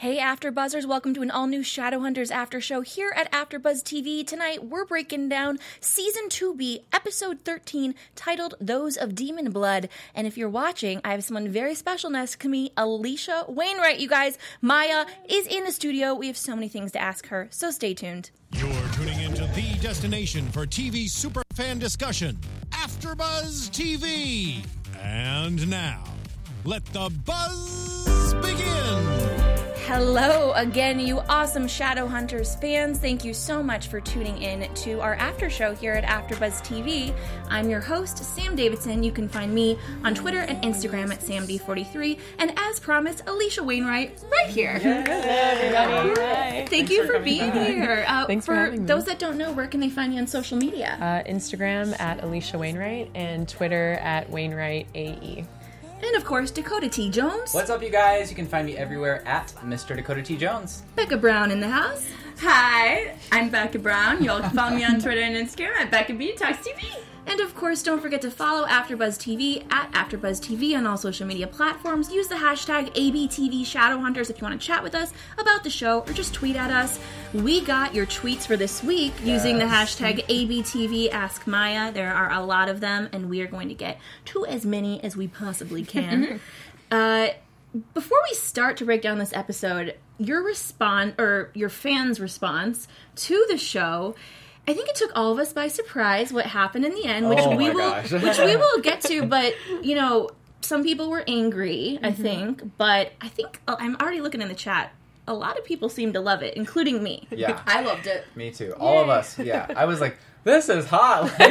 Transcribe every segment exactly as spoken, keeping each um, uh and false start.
Hey AfterBuzzers, welcome to an all-new Shadowhunters After Show here at AfterBuzz T V. Tonight, we're breaking down Season two B, Episode thirteen, titled Those of Demon Blood. And if you're watching, I have someone very special next to me, Alicia Wainwright, you guys. Maya is in the studio. We have so many things to ask her, so stay tuned. You're tuning into the destination for T V superfan discussion, AfterBuzz T V. And now, let the buzz begin! Hello again, you awesome Shadowhunters fans. Thank you so much for tuning in to our after show here at AfterBuzz T V. I'm your host, Sam Davidson. You can find me on Twitter and Instagram at Sam D forty-three. And as promised, Alicia Wainwright right here. Yes. Hello, everybody. Hi. Thank Thanks you for for being here. Uh, Thanks for, for having me. those that don't know, where can they find you on social media? Uh, Instagram at Alicia Wainwright and Twitter at Wainwright A E. And of course, Dakota T. Jones. What's up, you guys? You can find me everywhere at Mister Dakota T. Jones. Becca Brown in the house. Hi, I'm Becca Brown. Y'all can follow me on Twitter and Instagram at Becca B Talks T V. And of course, don't forget to follow AfterBuzz T V at AfterBuzz T V on all social media platforms. Use the hashtag A B T V Shadowhunters if you want to chat with us about the show or just tweet at us. We got your tweets for this week Yes. using the hashtag A B T V Ask Maya. There are a lot of them, and we are going to get to as many as we possibly can. uh, before we start to break down this episode, your response or your fans' response to the show, I think it took all of us by surprise what happened in the end, which Oh we my will gosh. which we will get to, but you know, some people were angry, I think, but I think I'm already looking in the chat. A lot of people seem to love it, including me. Yeah, I loved it. me too. All of us. Yeah, I was like, this is hot. Like,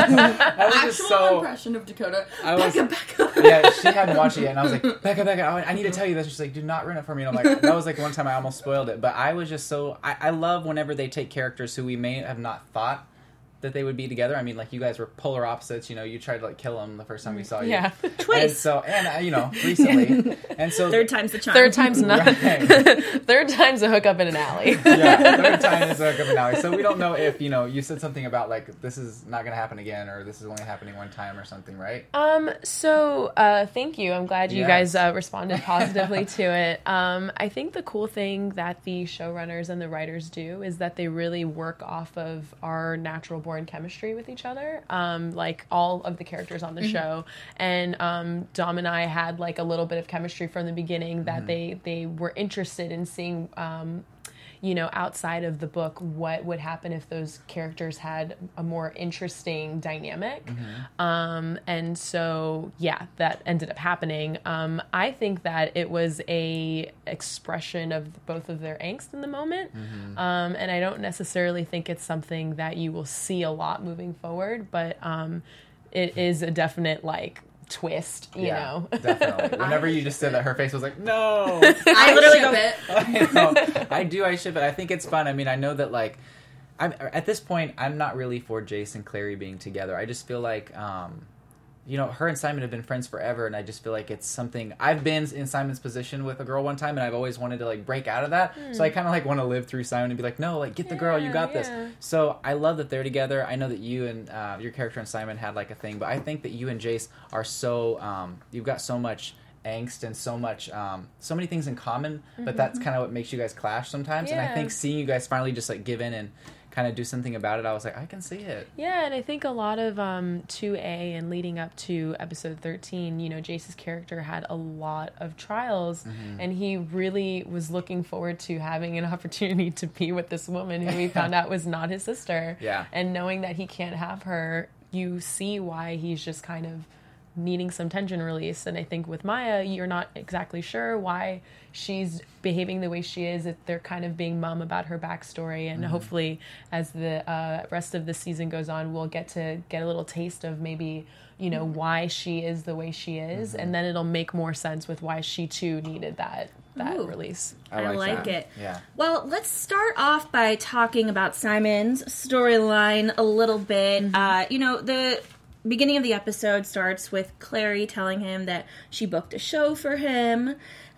I was Actual just so. impression of Dakota. I was, Becca, Becca. yeah, she hadn't watched it yet, and I was like, Becca, Becca, I, I need to tell you this. She's like, do not ruin it for me. And I'm like, that was like one time I almost spoiled it, but I was just so. I, I love whenever they take characters who we may have not thought that they would be together. I mean, like, you guys were polar opposites. You know, you tried to like kill him the first time we saw you. Yeah. Twice. And so, and uh, you know, recently, and so Third time's the charm. Third time's not. Right. Third time's a hookup in an alley. Yeah, third time is a good finale. So we don't know if, you know, you said something about, like, this is not going to happen again, or this is only happening one time or something, right? Um, so, uh, thank you. I'm glad you Yes. guys uh, responded positively to it. Um, I think the cool thing that the showrunners and the writers do is that they really work off of our natural born chemistry with each other. Um, like all of the characters on the mm-hmm. show. And, um, Dom and I had like a little bit of chemistry from the beginning that mm-hmm. they, they were interested in seeing, um, you know, outside of the book, what would happen if those characters had a more interesting dynamic. Mm-hmm. Um, and so, yeah, that ended up happening. Um, I think that it was a expression of both of their angst in the moment. Mm-hmm. Um, and I don't necessarily think it's something that you will see a lot moving forward, but um, it is a definite, like, twist, you yeah, know. Definitely. Whenever you just said that, her face was like, no. I literally go it. I know. I do, I should, but I think it's fun. I mean, I know that, like, I'm at this point, I'm not really for Jace and Clary being together. I just feel like, um, you know, her and Simon have been friends forever, and I just feel like it's something... I've been in Simon's position with a girl one time, and I've always wanted to, like, break out of that. Mm. So I kind of, like, want to live through Simon and be like, no, like, get the yeah, girl, you got yeah. this. So I love that they're together. I know that you and uh, your character and Simon had, like, a thing, but I think that you and Jace are so... Um, you've got so much angst and so much... Um, so many things in common, but mm-hmm. that's kind of what makes you guys clash sometimes. Yeah. And I think seeing you guys finally just, like, give in and... kind of do something about it, I was like, I can see it. Yeah, and I think a lot of um, two A and leading up to episode thirteen, you know, Jace's character had a lot of trials, mm-hmm. and he really was looking forward to having an opportunity to be with this woman who we found out was not his sister. Yeah. And knowing that he can't have her, you see why he's just kind of needing some tension release. And I think with Maya, you're not exactly sure why she's behaving the way she is. They're kind of being mum about her backstory, and mm-hmm. hopefully as the uh, rest of the season goes on, we'll get to get a little taste of maybe, you know, why she is the way she is, mm-hmm. and then it'll make more sense with why she too needed that that Ooh, release. I like, I like that. it. Yeah. Well, let's start off by talking about Simon's storyline a little bit. Mm-hmm. Uh, you know, the beginning of the episode starts with Clary telling him that she booked a show for him.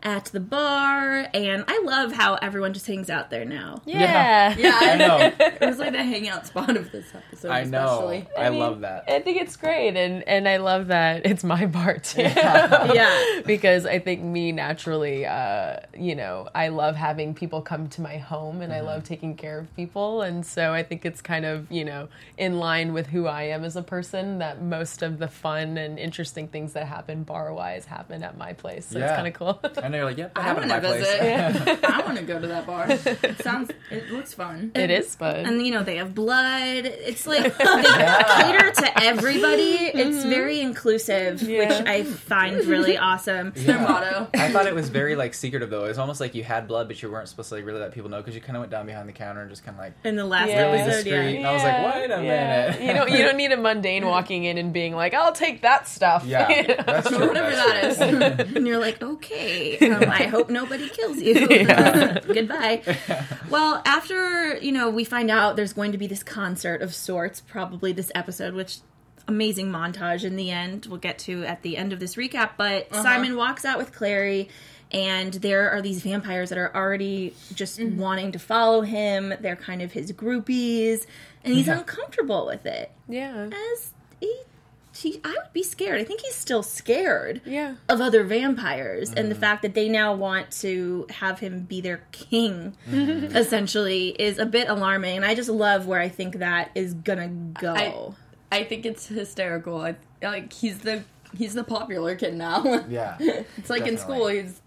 at the bar, and I love how everyone just hangs out there now. Yeah. Yeah, I know. It was like the hangout spot of this episode, I know. especially. I, mean, love that. I think it's great, and and I love that it's my bar too. Yeah. Because I think me naturally, uh, you know, I love having people come to my home, and I love taking care of people, and so I think it's kind of, you know, in line with who I am as a person, that most of the fun and interesting things that happen bar wise happen at my place. So Yeah. it's kind of cool. And they're like, yep, that I happened want at to my place. visit. I want to go to that bar. It sounds, it looks fun. It is fun. And, you know, they have blood. It's like, they cater to everybody. It's very inclusive, Yeah. which I find really awesome. Their motto. I thought it was very like secretive though. It was almost like you had blood, but you weren't supposed to like really let people know because you kind of went down behind the counter and just kind of like In the last Yeah. really episode, discreet. yeah. And I was like, wait a minute. You don't you don't need a mundane walking in and being like, I'll take that stuff. Yeah, You know? that's true. Whatever that's that true. is. And you're like, okay, um, I hope nobody kills you. Goodbye. Well, after, you know, we find out there's going to be this concert of sorts, probably this episode, which amazing montage in the end we'll get to at the end of this recap. But Simon walks out with Clary, and there are these vampires that are already just wanting to follow him. They're kind of his groupies, and he's Yeah. uncomfortable with it. Yeah. As he, he, I would be scared. I think he's still scared Yeah. of other vampires, and the Mm. fact that they now want to have him be their king, Mm-hmm. essentially, is a bit alarming. And I just love where I think that is gonna go. I- I think it's hysterical. I, like he's the he's the popular kid now. Yeah. It's like in Definitely. school, he's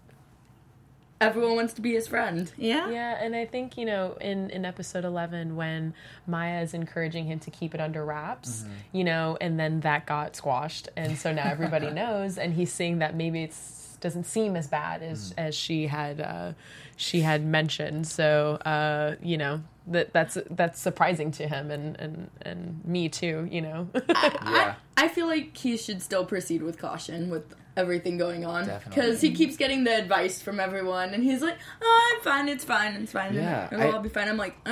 everyone wants to be his friend. yeah, Yeah, and I think, you know, in, in episode eleven, when Maya is encouraging him to keep it under wraps, you know, and then that got squashed, and so now everybody knows, and he's seeing that maybe it's doesn't seem as bad as as she had uh, she had mentioned. So uh, you know, that that's that's surprising to him, and and and me too. You know. Yeah. I feel like he should still proceed with caution with everything going on. Definitely. Because he keeps getting the advice from everyone, and he's like, oh, I'm fine, it's fine, it's fine. Yeah, It'll I- all be fine. I'm like,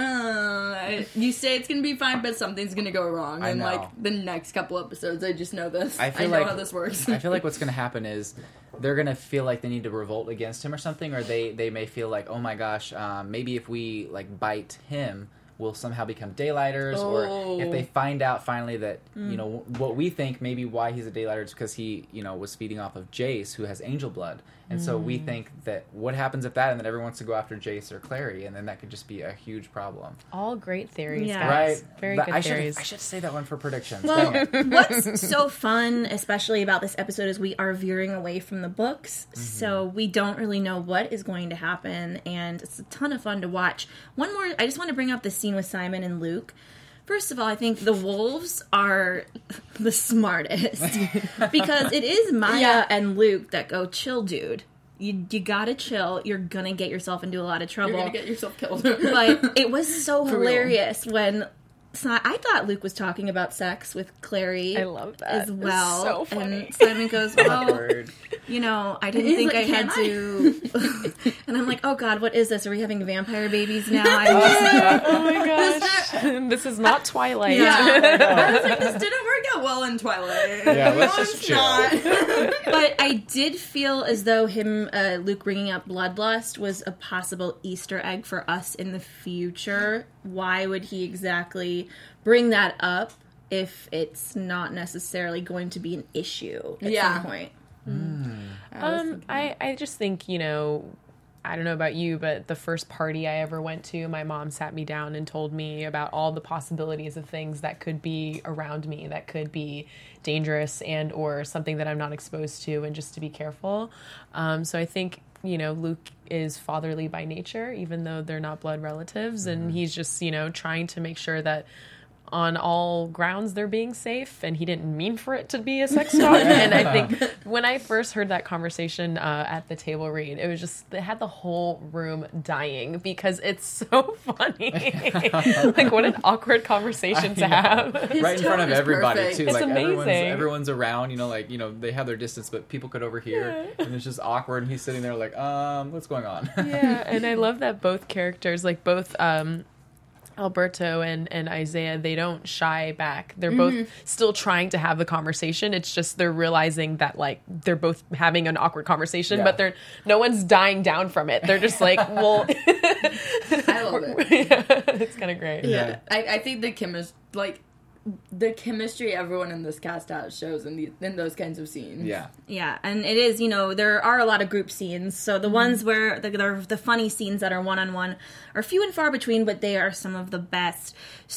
uh, you say it's going to be fine, but something's going to go wrong. I And, know. like, the next couple episodes, I just know this. I feel know like how this works. I feel like what's going to happen is they're going to feel like they need to revolt against him or something, or they they may feel like, oh my gosh, um, maybe if we like bite him, we'll somehow become daylighters, or if they find out finally that you know what we think maybe why he's a daylighter is because he you know was feeding off of Jace, who has angel blood, and so we think that what happens if that, and then everyone wants to go after Jace or Clary, and then that could just be a huge problem. All great theories, Yeah. guys. Right? Very That- good I should theories. I should say that one for predictions. Well, Dang it. what's so fun, especially about this episode, is we are veering away from the books, so we don't really know what is going to happen, and it's a ton of fun to watch. One more, I just want to bring up the scene with Simon and Luke. First of all, I think the wolves are the smartest, because it is Maya Yeah. and Luke that go, chill, dude. You, you gotta chill. You're gonna get yourself into a lot of trouble. You're going to get yourself killed. But it was so For real. hilarious when Si- I thought Luke was talking about sex with Clary. I love that. as It was well. so funny. And Simon goes, "Well, Awkward. you know, I didn't He's think like, I had "Can I?" to." And I'm like, "Oh God, what is this? Are we having vampire babies now?" I was, Oh my gosh, this is not Twilight. Yeah. I was like, this didn't work out well in Twilight. Yeah, let's No, just it's chill. not. but I did feel as though him, uh, Luke, bringing up bloodlust was a possible Easter egg for us in the future. Why would he exactly bring that up if it's not necessarily going to be an issue at Yeah. some point? Um, I, I just think, you know, I don't know about you, but the first party I ever went to, my mom sat me down and told me about all the possibilities of things that could be around me, that could be dangerous and or something that I'm not exposed to, and just to be careful. Um, so I think, you know, Luke is fatherly by nature, even though they're not blood relatives, and he's just, you know, trying to make sure that on all grounds they're being safe, and he didn't mean for it to be a sex talk. And I think when I first heard that conversation uh, at the table read, it was just, it had the whole room dying because it's so funny. Like, what an awkward conversation to have. His Right in front tone of is everybody perfect. too. It's like everyone's amazing. everyone's around, you know, like, you know, they have their distance, but people could overhear, and it's just awkward. And he's sitting there like, um, what's going on? Yeah, and I love that both characters, like both um Alberto and, and Isaiah, they don't shy back. They're both still trying to have the conversation. It's just they're realizing that like they're both having an awkward conversation, Yeah. but they're no one's dying down from it. They're just like, well, I love it. yeah, it's kind of great. Yeah. I, I think the chemistry, like, the chemistry everyone in this cast has shows in the in those kinds of scenes. Yeah. Yeah, and it is, you know, there are a lot of group scenes. So the ones where the, the, the funny scenes that are one-on-one are few and far between, but they are some of the best.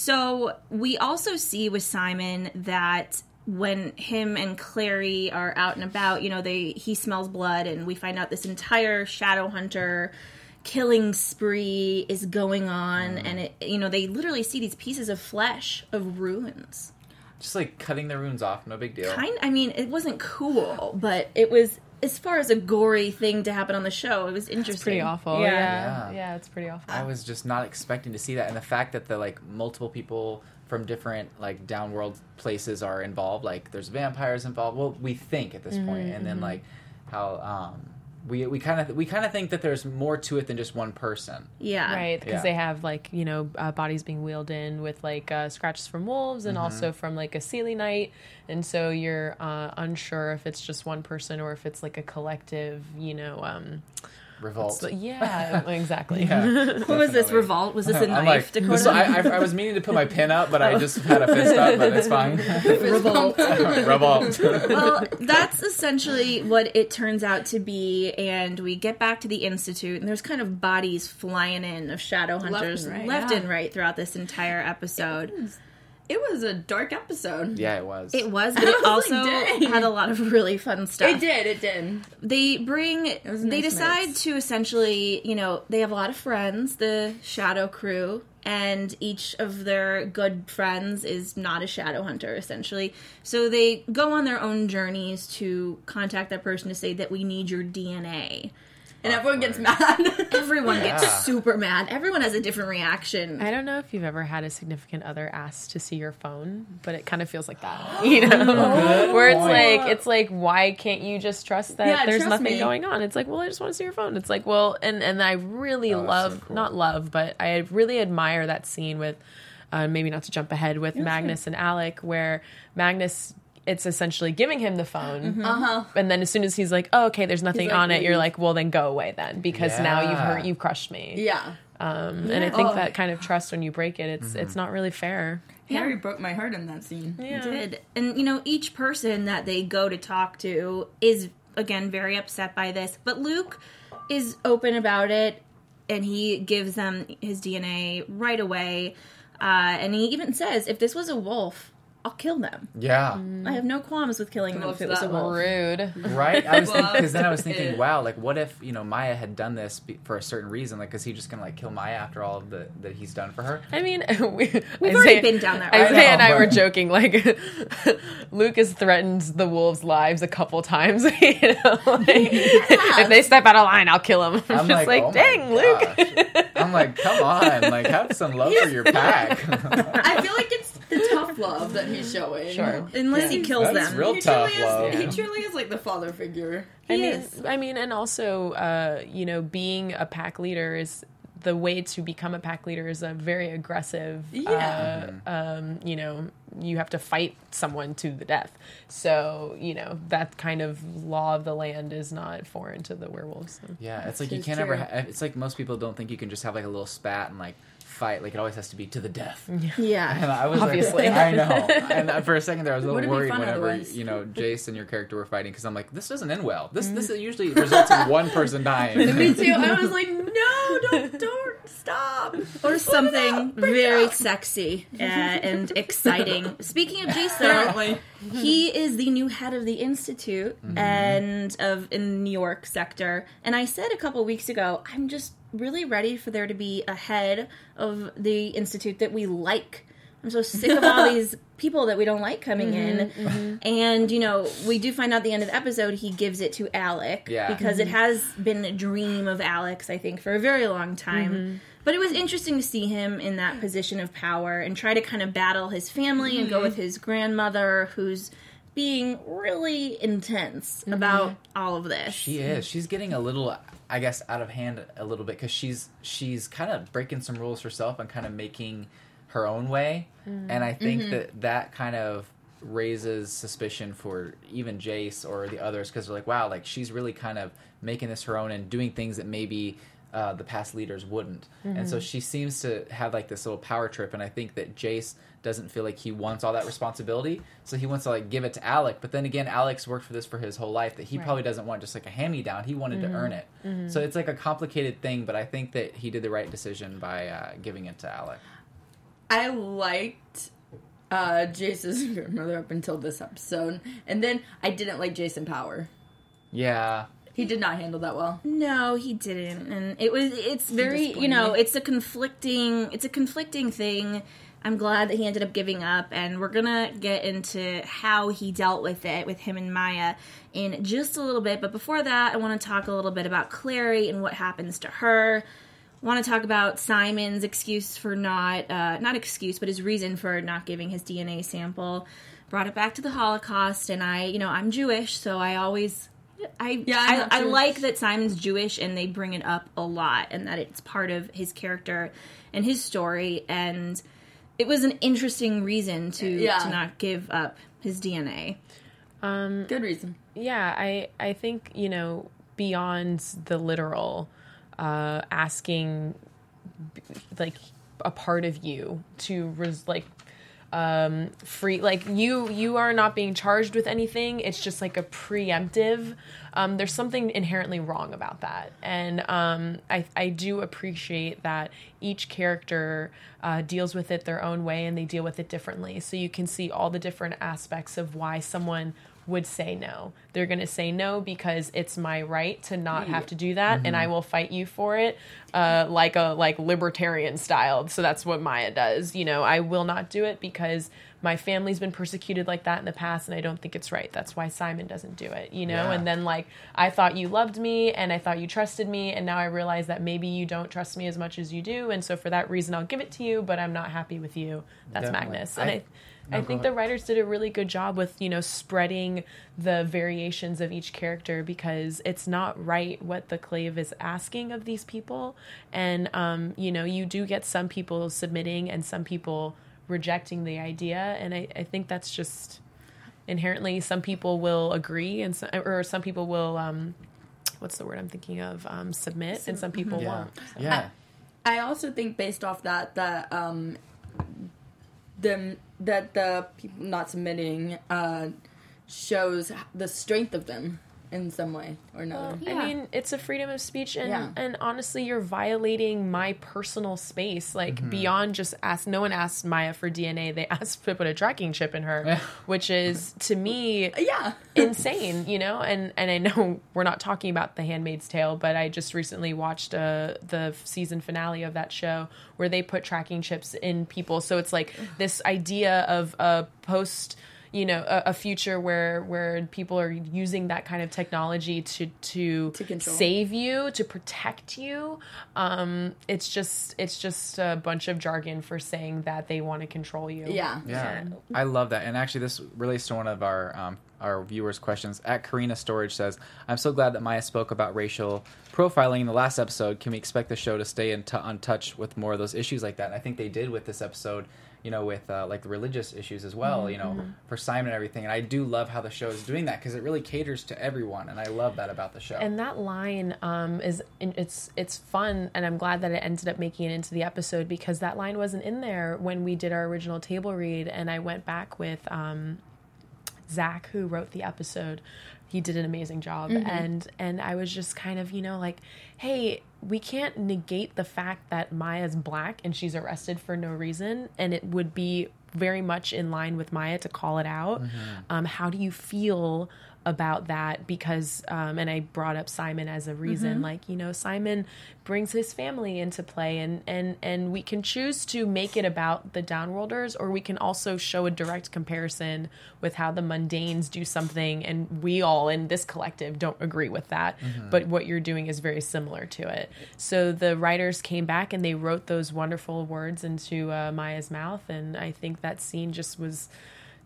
So we also see with Simon that when him and Clary are out and about, you know, they he smells blood, and we find out this entire Shadowhunter killing spree is going on, and it, you know, they literally see these pieces of flesh of ruins. Just like cutting the runes off, no big deal. Kind, I mean, it wasn't cool, but it was, as far as a gory thing to happen on the show, it was interesting. It's pretty awful. Yeah. Yeah. Yeah. yeah, it's pretty awful. I was just not expecting to see that, and the fact that the like multiple people from different like downworld places are involved, like there's vampires involved. Well, we think at this Mm-hmm, point, and then like how um we we kind of we kind of think that there's more to it than just one person. Yeah. Right, because Yeah. they have like you know uh, bodies being wheeled in with like uh, scratches from wolves and Mm-hmm. also from like a Seelie Knight, and so you're uh, unsure if it's just one person or if it's like a collective, you know. Um, Revolt. so- yeah, exactly. Yeah, What was this, definitely. Revolt? Was this a I'm knife, like, Dakota? this, I, I, I was meaning to put my pin up, but I just had a fist up, but it's fine. Revolt. Revolt. Well, that's essentially what it turns out to be, and we get back to the Institute, and there's kind of bodies flying in of Shadowhunters Left and right, left yeah. and right throughout this entire episode. It was a dark episode. Yeah, it was. It was, but I it was also like, dang. had a lot of really fun stuff. It did, it did. They bring, was a they nice decide mix. to essentially, you know, they have a lot of friends, the Shadow Crew, and each of their good friends is not a shadow hunter, essentially. So they go on their own journeys to contact that person to say that we need your D N A. And everyone gets Awkward. mad. Everyone Yeah. gets super mad. Everyone has a different reaction. I don't know if you've ever had a significant other ask to see your phone, but it kind of feels like that, you know, where it's point. like, it's like, why can't you just trust that Yeah, there's trust nothing me. going on? It's like, well, I just want to see your phone. It's like, well, and, and I really Oh, that's love, so cool. not love, but I really admire that scene with, uh, maybe not to jump ahead, with Magnus and Alec, where Magnus, it's essentially giving him the phone. Uh-huh. And then as soon as he's like, oh, okay, there's nothing like, on it, you're leave. like, well, then go away then, because now you've Yeah. hurt, you've crushed me. Yeah. Um, and I think Oh. that kind of trust, when you break it, it's it's not really fair. Harry broke my heart in that scene. Yeah. did. And, you know, each person that they go to talk to is, again, very upset by this. But Luke is open about it, and he gives them his D N A right away. Uh, and he even says, if this was a wolf, I'll kill them. Yeah. I have no qualms with killing them if it was a Loves that wolf. Rude. Right? I was thinking, Love because then I was thinking, it. wow, like what if, you know, Maya had done this be- for a certain reason? Like, is he just gonna like kill Maya after all of the that he's done for her? I mean, we, We've already been down that road. Isaiah and I I know, were but- joking. Like, Luke has threatened the wolves' lives a couple times. You know, like, if they step out of line, I'll kill them. I'm, I'm just like, oh my dang, Luke. gosh. I'm like, come on, like have some love for your pack. I feel like it's the tough love that he's showing. Sure. Unless he kills That's them. real He tough truly love. is. He truly is like the father figure. I He mean, is. I mean, and also, uh, you know, being a pack leader is the way to become a pack leader is a very aggressive. Yeah. Uh, um, you know, you have to fight someone to the death. So, you know, that kind of law of the land is not foreign to the werewolves. So. Yeah, it's like you It's can't true. ever. Ha- it's like most people don't think you can just have like a little spat and like fight. Like it always has to be to the death. Yeah. And I was Obviously. like, I know. And for a second there, I was a little Wouldn't be worried fun whenever otherwise. you know Jace and your character were fighting because I'm like, this doesn't end well. This this usually results in one person dying. Me too. I was like, no, don't, don't stop. Or something very sexy uh, and exciting. Speaking of Jace, though, he is the new head of the Institute and of in the New York sector. And I said a couple weeks ago, I'm just really ready for there to be a head of the Institute that we like. I'm so sick of all these people that we don't like coming in. And, you know, we do find out at the end of the episode he gives it to Alec. Yeah. Because it has been a dream of Alec's, I think, for a very long time. But it was interesting to see him in that position of power and try to kind of battle his family and go with his grandmother, who's being really intense about all of this. She is. She's getting a little, I guess, out of hand a little bit because she's she's kind of breaking some rules herself and kind of making her own way. Mm. And I think mm-hmm. that that kind of raises suspicion for even Jace or the others because they're like, wow, like she's really kind of making this her own and doing things that maybe uh, the past leaders wouldn't. Mm-hmm. And so she seems to have like this little power trip. And I think that Jace doesn't feel like he wants all that responsibility, so he wants to like give it to Alec. But then again, Alec's worked for this for his whole life that he right. probably doesn't want just like a hand-me-down. He wanted mm-hmm. to earn it. Mm-hmm. So it's like a complicated thing, but I think that he did the right decision by uh, giving it to Alec. I liked uh, Jace's grandmother up until this episode, and then I didn't like Jason Power. Yeah. He did not handle that well. No, he didn't, and it was. It's very, you know, it's a conflicting. It's a conflicting thing. I'm glad that he ended up giving up, and we're gonna get into how he dealt with it with him and Maya in just a little bit. But before that, I want to talk a little bit about Clary and what happens to her. I want to talk about Simon's excuse for not, uh, not excuse, but his reason for not giving his D N A sample. Brought it back to the Holocaust, and I, you know, I'm Jewish, so I always. I yeah, I, I like that Simon's Jewish and they bring it up a lot and that it's part of his character and his story, and it was an interesting reason to yeah. to not give up his D N A. Um, Good reason. Yeah, I I think, you know, beyond the literal uh, asking like a part of you to res- like um free like you you are not being charged with anything. It's just like a preemptive. Um there's something inherently wrong about that, and um I I do appreciate that each character uh deals with it their own way and they deal with it differently, so you can see all the different aspects of why someone would say no. They're going to say no because it's my right to not have to do that, mm-hmm. and I will fight you for it, uh, like a like libertarian style. So that's what Maya does. You know, I will not do it because my family's been persecuted like that in the past, and I don't think it's right. That's why Simon doesn't do it. You know, yeah. and then like I thought you loved me, and I thought you trusted me, and now I realize that maybe you don't trust me as much as you do, and so for that reason, I'll give it to you, but I'm not happy with you. That's Definitely. Magnus, and I. I No, I think the writers did a really good job with, you know, spreading the variations of each character, because it's not right what the Clave is asking of these people. And, um, you know, you do get some people submitting and some people rejecting the idea. And I, I think that's just inherently, some people will agree and some, or some people will, um, what's the word I'm thinking of? Um, submit, and some people yeah. won't. So. Yeah. I, I also think based off that, that, um, the that the people not submitting uh, shows the strength of them in some way or another. Well, yeah. I mean, it's a freedom of speech, and, yeah. and honestly, you're violating my personal space. Like, mm-hmm. beyond just ask. No one asked Maya for D N A. They asked to put a tracking chip in her, which is, to me, yeah. insane, you know? And, and I know we're not talking about The Handmaid's Tale, but I just recently watched uh, the season finale of that show where they put tracking chips in people. So it's like this idea of a post... you know, a, a future where where people are using that kind of technology to to, to save you, to protect you. Um, it's just it's just a bunch of jargon for saying that they want to control you. Yeah, yeah. I love that, and actually, this relates to one of our um, our viewers' questions. At Karina Storage says, "I'm so glad that Maya spoke about racial profiling in the last episode. Can we expect the show to stay in t- on touch with more of those issues like that?" And I think they did with this episode. You know, with uh, like the religious issues as well, mm-hmm. you know, for Simon and everything. And I do love how the show is doing that, because it really caters to everyone. And I love that about the show. And that line um, is, it's it's fun. And I'm glad that it ended up making it into the episode, because that line wasn't in there when we did our original table read. And I went back with um, Zach, who wrote the episode. He did an amazing job. Mm-hmm. And, and I was just kind of, you know, like, hey, we can't negate the fact that Maya's black and she's arrested for no reason. And it would be very much in line with Maya to call it out. Mm-hmm. Um, how do you feel about that? Because, um, and I brought up Simon as a reason, mm-hmm. like, you know, Simon brings his family into play, and, and, and we can choose to make it about the Downworlders, or we can also show a direct comparison with how the Mundanes do something, and we all in this collective don't agree with that, mm-hmm. but what you're doing is very similar to it. So the writers came back and they wrote those wonderful words into uh, Maya's mouth, and I think that scene just was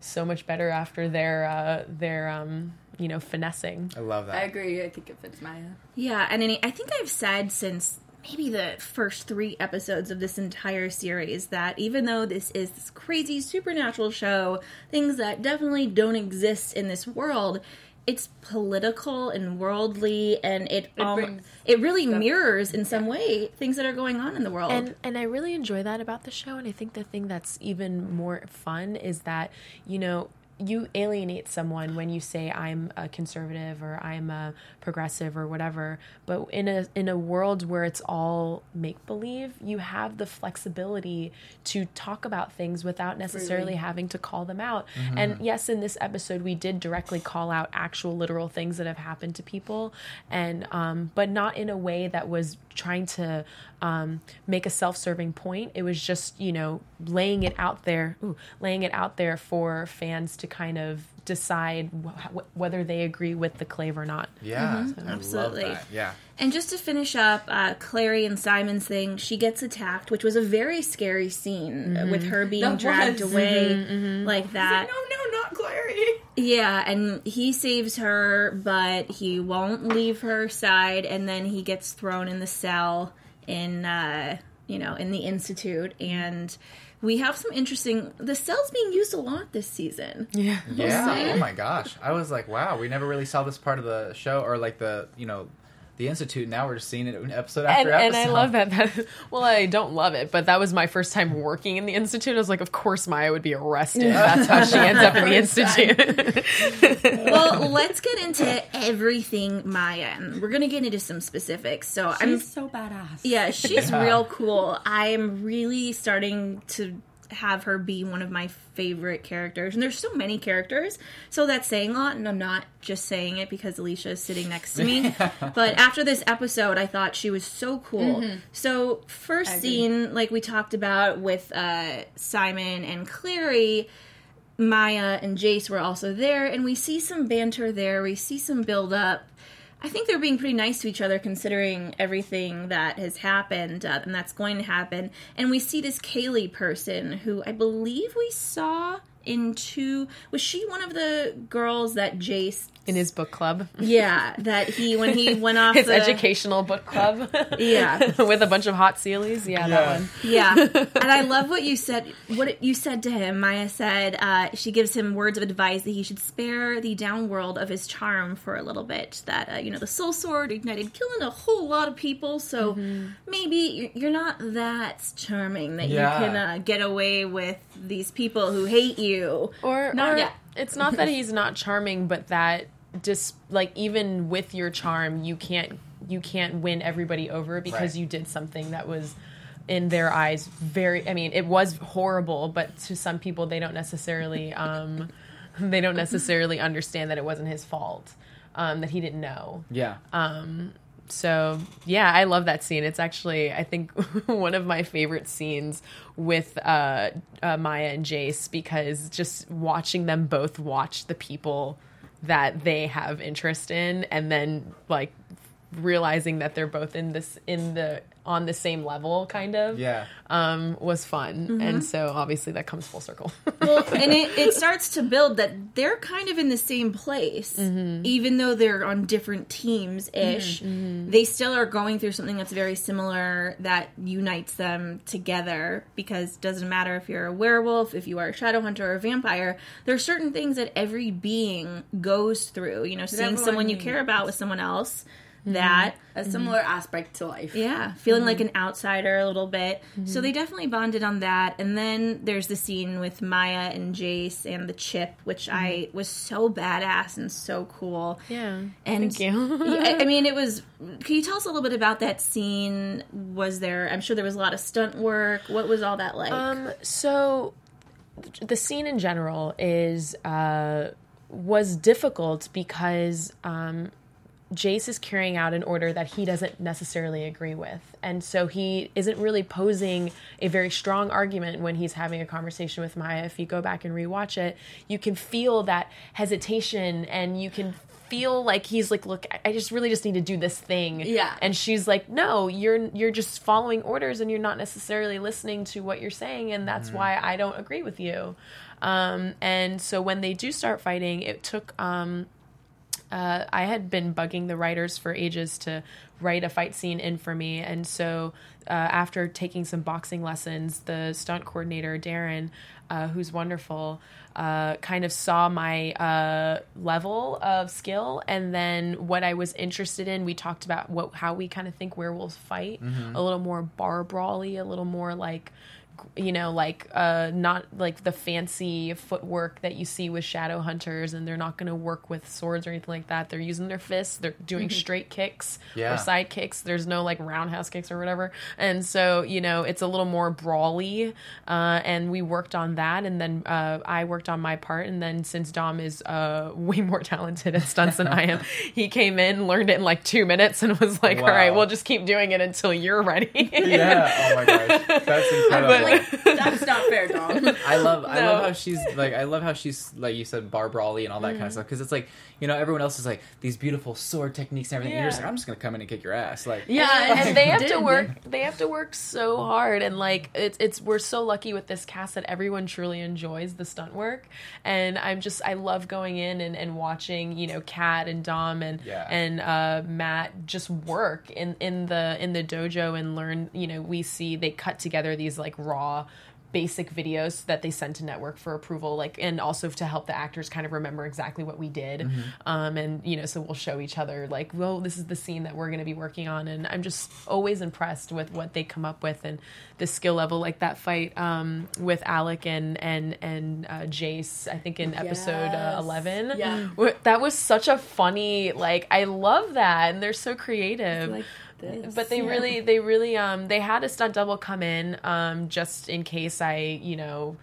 so much better after their uh, their um, you know, finessing. I love that. I agree. I think it fits Maya. Yeah, and I I think I've said since maybe the first three episodes of this entire series that even though this is this crazy supernatural show, things that definitely don't exist in this world, it's political and worldly, and it It um, brings it really stuff- mirrors in some way things that are going on in the world. And and I really enjoy that about the show, and I think the thing that's even more fun is that, you know, you alienate someone when you say I'm a conservative or I'm a progressive or whatever, but in a in a world where it's all make believe, you have the flexibility to talk about things without necessarily Freely. having to call them out. And yes, in this episode we did directly call out actual literal things that have happened to people, and um but not in a way that was trying to um make a self-serving point. It was just, you know, laying it out there, ooh, laying it out there for fans to kind of decide wh- whether they agree with the clave or not. Yeah, I absolutely. love that. Yeah. And just to finish up, uh, Clary and Simon's thing, she gets attacked, which was a very scary scene uh, with her being That dragged was. away like He's that. like, no, no, not Clary. Yeah, and he saves her, but he won't leave her side, and then he gets thrown in the cell in, uh, you know, in the Institute, and we have some interesting... The cell's being used a lot this season. Yeah. Yeah. Oh my gosh. I was like, wow, we never really saw this part of the show, or like the, you know, the Institute. Now we're just seeing it episode And, after and episode. I love that, that. Well, I don't love it, but that was my first time working in the Institute. I was like, of course Maya would be arrested. That's how she ends up in the Institute. Well, let's get into everything Maya, and we're going to get into some specifics. So I'm She's so badass. Yeah, she's Yeah. real cool. I'm really starting to have her be one of my favorite characters. And there's so many characters, so that's saying a lot, and I'm not just saying it because Alicia is sitting next to me. But after this episode, I thought she was so cool. So first I agree. scene, like we talked about with uh, Simon and Clary, Maya and Jace were also there, and we see some banter there. We see some build up. I think they're being pretty nice to each other considering everything that has happened uh, and that's going to happen. And we see this Kaylee person who I believe we saw in two... Was she one of the girls that Jace... In his book club. Yeah, that he, when he went off His the... educational book club. Yeah. With a bunch of hot Sealies. Yeah, Yeah. that one. Yeah, and I love what you said. What you said to him, Maya said. Uh, she gives him words of advice that he should spare the downworld of his charm for a little bit. That uh, you know, the soul sword ignited, killing a whole lot of people. So Mm-hmm. maybe you're- you're not that charming that Yeah. you can uh, get away with these people who hate you. Or, Not or yet. it's not that he's not charming, but that just like even with your charm, you can't you can't win everybody over because Right. you did something that was in their eyes very. I mean, it was horrible, but to some people, they don't necessarily um, they don't necessarily understand that it wasn't his fault, um, that he didn't know. Yeah. So yeah, I love that scene. It's actually, I think, one of my favorite scenes with uh, uh, Maya and Jace, because just watching them both watch the people that they have interest in, and then like realizing that they're both in this in the on the same level, kind of, Yeah. um, was fun. And so obviously that comes full circle. Well, and it, it starts to build that they're kind of in the same place, even though they're on different teams ish. They still are going through something that's very similar that unites them together, because it doesn't matter if you're a werewolf, if you are a shadow hunter or a vampire, there are certain things that every being goes through. You know, seeing everyone someone you needs. care about with someone else. That A similar aspect to life. yeah, feeling like an outsider a little bit. So they definitely bonded on that. And then there's the scene with Maya and Jace and the chip, which I was so badass and so cool. Yeah. And Thank you. yeah, I I mean, it was. Can you tell us a little bit about that scene? Was there? I'm sure there was a lot of stunt work. What was all that like? Um, so the scene in general is uh, was difficult because um, Jace is carrying out an order that he doesn't necessarily agree with. And so he isn't really posing a very strong argument when he's having a conversation with Maya. If you go back and rewatch it, you can feel that hesitation, and you can feel like he's like, look, I just really just need to do this thing. Yeah. And she's like, no, you're you're just following orders and you're not necessarily listening to what you're saying, and that's mm-hmm. why I don't agree with you. Um, and so when they do start fighting, it took... Um, Uh, I had been bugging the writers for ages to write a fight scene in for me. And so uh, after taking some boxing lessons, the stunt coordinator, Darren, uh, who's wonderful, uh, kind of saw my uh, level of skill. And then what I was interested in, we talked about what how we kind of think werewolves fight, mm-hmm. a little more bar brawly, a little more like... you know, like uh, not like the fancy footwork that you see with shadow hunters, and they're not going to work with swords or anything like that. They're using their fists. They're doing mm-hmm. straight kicks yeah. or side kicks. There's no like roundhouse kicks or whatever. And so, you know, it's a little more brawly. Uh, and we worked on that. And then uh, I worked on my part. And then since Dom is uh, way more talented at stunts than I am, he came in, learned it in like two minutes and was like, wow. all right, we'll just keep doing it until you're ready. Yeah. Oh my gosh. That's incredible. But, like, that's not fair, Dom. I love I No. love how she's like I love how she's like you said bar brawly and all that mm. kind of stuff, because it's like, you know, everyone else is like these beautiful sword techniques and everything. Yeah. And you're just like, I'm just gonna come in and kick your ass, like yeah, and, and they have did. to work. They have to work so hard, and like it's it's we're so lucky with this cast that everyone truly enjoys the stunt work. And I'm just I love going in and, and watching, you know, Kat and Dom and yeah. and uh, Matt just work in in the in the dojo and learn. You know, we see they cut together these like raw basic videos that they send to network for approval, like, and also to help the actors kind of remember exactly what we did. Mm-hmm. Um, and, you know, so we'll show each other like, well, this is the scene that we're going to be working on. And I'm just always impressed with what they come up with and the skill level, like that fight um, with Alec and, and, and uh, Jace, I think in episode yes. uh, eleven. Yeah. That was such a funny, like, I love that. And they're so creative. Like, This. But they yeah. really, they really, um, they had a stunt double come in, um, just in case I, you know,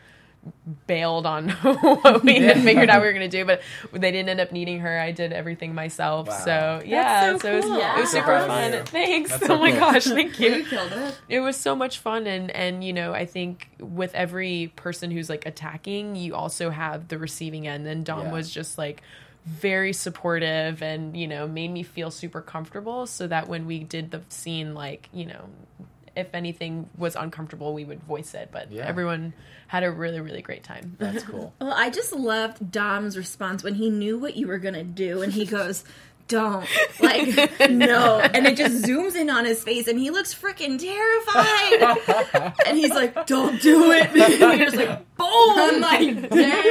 bailed on what we had figured out we were going to do, but they didn't end up needing her. I did everything myself. Wow. So yeah, so so it was, cool. it was super Proud of fun. you. Thanks. That's Oh so my cool. gosh. Thank you. You killed it. It was so much fun. And, and, you know, I think with every person who's like attacking, you also have the receiving end. And Dom Yeah. was just like, very supportive and, you know, made me feel super comfortable so that when we did the scene, like, you know, if anything was uncomfortable, we would voice it. But Yeah. everyone had a really, really great time. That's cool. Well, I just loved Dom's response when he knew what you were going to do, and he goes, don't. Like, no. And it just zooms in on his face, and he looks freaking terrified. And he's like, don't do it. And you're just like, boom. I'm like,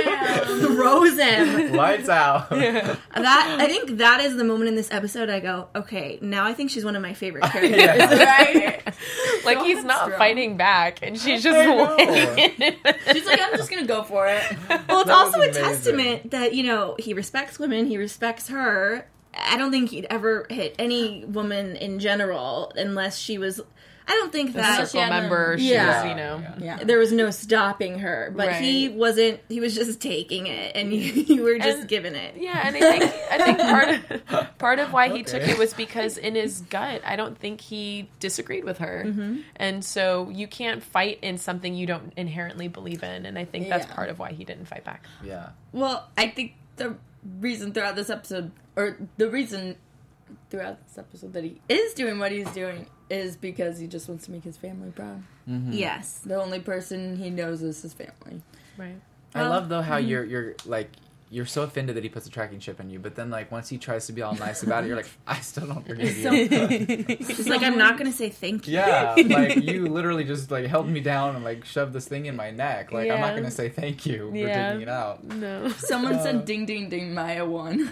damn. Throws him. Lights out. Yeah. That I think that is the moment in this episode I go, okay, now I think she's one of my favorite characters. Yeah. Right? Like, So he's not strong. fighting back, and she's just I know. like... She's like, I'm just gonna go for it. Well, it's That also a was amazing. testament that, you know, he respects women, he respects her. I don't think he'd ever hit any woman in general unless she was... I don't think The that... circle had a- member, she Yeah. was, you know... Yeah. Yeah. There was no stopping her, but he Right. wasn't. He was just taking it, and you, you were just And- giving it. Yeah, and I think I think part of part of why he took Okay. it was because in his gut, I don't think he disagreed with her, Mm-hmm. and so you can't fight in something you don't inherently believe in, and I think that's Yeah. part of why he didn't fight back. Yeah. Well, I think the reason throughout this episode, or the reason throughout this episode that he is doing what he's doing is because he just wants to make his family proud. Mm-hmm. Yes. The only person he knows is his family. Right. I Um, love though how you're you're like you're so offended that he puts a tracking chip in you, but then like once he tries to be all nice about it, you're like, I still don't forgive you. He's like, I'm not going to say thank you. Yeah, like you literally just like held me down and like shoved this thing in my neck. Like I'm not Yeah. gonna say thank you for Yeah. taking it out. No. Someone Uh. said ding ding ding Maya won.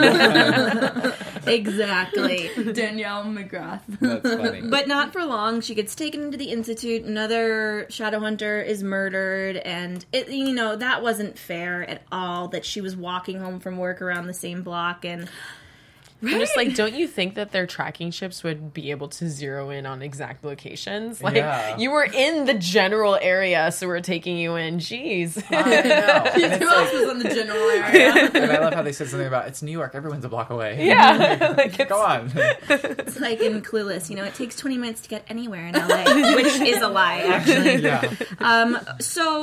Exactly. Danielle McGrath. That's funny. But not for long. She gets taken into the Institute. Another Shadowhunter is murdered. And, it, you know, that wasn't fair at all that she was walking home from work around the same block. And I'm just like, don't you think that their tracking chips would be able to zero in on exact locations? Like, Yeah. you were in the general area, so we're taking you in. Jeez. I know. And it's Who else like, was in the general area? and I love how they said something about it's New York, everyone's a block away. Yeah. Like, it's- Go on. it's like in Clueless, you know, it takes twenty minutes to get anywhere in L A, which is a lie, actually. Yeah. Um, so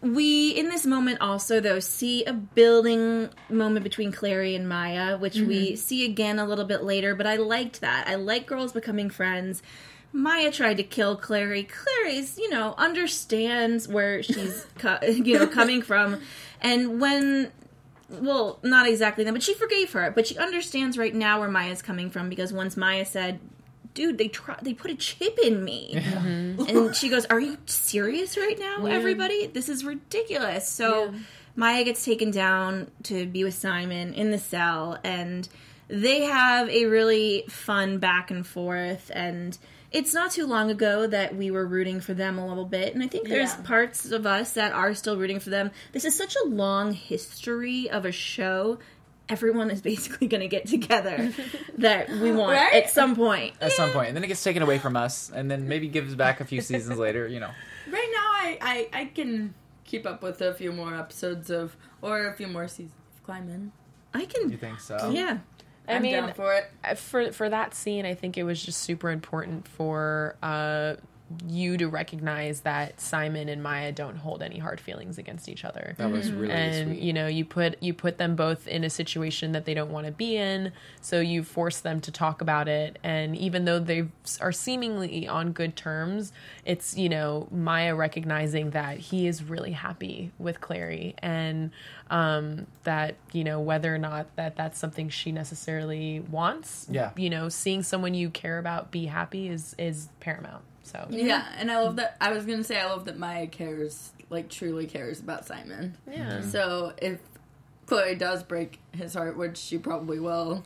We, in this moment also, though, see a building moment between Clary and Maya, which mm-hmm. we see again a little bit later, but I liked that. I like girls becoming friends. Maya tried to kill Clary. Clary's, you know, understands where she's, co- you know, coming from. And when, well, not exactly that, but she forgave her. But she understands right now where Maya's coming from, because once Maya said, dude, they try, they put a chip in me. Mm-hmm. And she goes, are you serious right now, yeah. everybody? This is ridiculous. So yeah. Maya gets taken down to be with Simon in the cell, and they have a really fun back and forth, and it's not too long ago that we were rooting for them a little bit, and I think there's yeah. parts of us that are still rooting for them. This is such a long history of a show. Everyone is basically going to get together that we want right? at some point. At yeah. some point. And then it gets taken away from us, and then maybe gives back a few seasons later, you know. Right now, I, I, I can keep up with a few more episodes of, or a few more seasons of Climbing. I can. You think so? Yeah. I I'm mean, down for it. For, for that scene, I think it was just super important for uh, you to recognize that Simon and Maya don't hold any hard feelings against each other. That was really and sweet. You know, you put you put them both in a situation that they don't want to be in, so you force them to talk about it. And even though they are seemingly on good terms, it's, you know, Maya recognizing that he is really happy with Clary, and um, that, you know, whether or not that that's something she necessarily wants, yeah. you know, seeing someone you care about be happy is is paramount. So yeah, and I love that. I was gonna say I love that Maya cares, like truly cares about Simon. Yeah. So if Chloe does break his heart, which she probably will,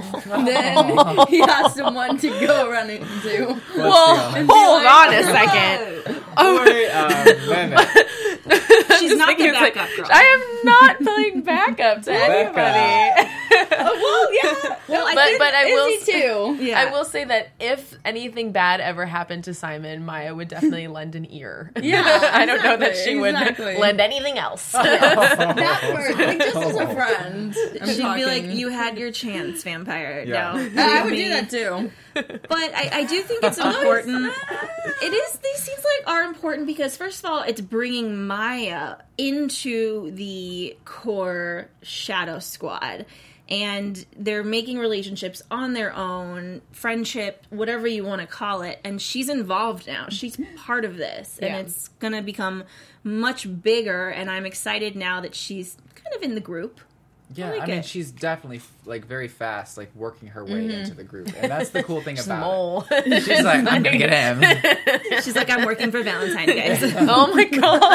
then he has someone to go running to. Well, hold like, on a second. Oh, wait, um, wait a minute. She's not the backup like, girl. I am not playing backup to anybody. Oh, well, yeah. Well, I but but I will say, too. Yeah. I will say that if anything bad ever happened to Simon, Maya would definitely lend an ear. Yeah, I don't exactly, know that she exactly. would lend anything else. That part, like, just as a friend. I'm She'd talking. be like, "You had your chance, vampire." Yeah. No, I would do that too. But I, I do think it's important. It is. These scenes like are important because first of all, it's bringing Maya into the core Shadow Squad. And they're making relationships on their own, friendship, whatever you want to call it. And she's involved now. She's part of this. And yeah. it's going to become much bigger. And I'm excited now that she's kind of in the group. Yeah, I, like I mean, it. she's definitely, like, very fast, like, working her way mm-hmm. into the group. And that's the cool thing about Small. it. She's like, I'm gonna get him. She's like, I'm working for Valentine, guys. Oh my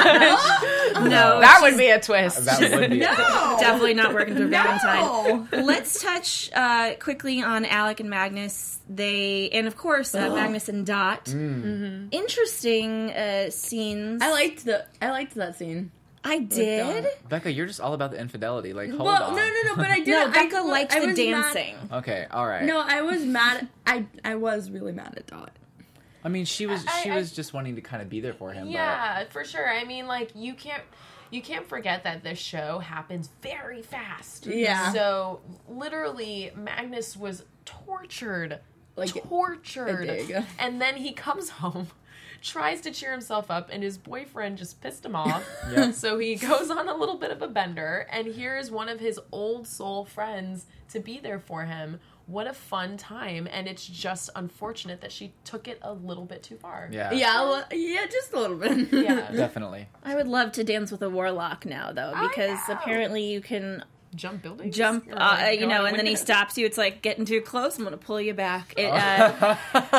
gosh. No. That would be a twist. That would be no. a twist. Definitely not working for Valentine. No. Let's touch uh, quickly on Alec and Magnus. They, and of course, uh, Magnus and Dot. Mm. Mm-hmm. Interesting uh, scenes. I liked the. I liked that scene. I did. Becca, you're just all about the infidelity. Like, hold well, on. no, no, no. But I did. No, Becca I, likes I the was dancing. Mad. Okay, all right. No, I was mad. I I was really mad at Dot. I mean, she was I, she I, was just wanting to kind of be there for him. Yeah, for sure. I mean, like, you can't you can't forget that this show happens very fast. Yeah. So literally, Magnus was tortured, like tortured, and then he comes home, tries to cheer himself up, and his boyfriend just pissed him off. Yeah. So he goes on a little bit of a bender, and here's one of his old soul friends to be there for him. What a fun time, and it's just unfortunate that she took it a little bit too far. Yeah. Yeah, well, yeah, just a little bit. Yeah. Definitely. I would love to dance with a warlock now, though, because apparently you can jump buildings, jump, Or, uh, like, you go know, out and then he windows. stops you. It's like getting too close. I'm gonna pull you back. It, uh,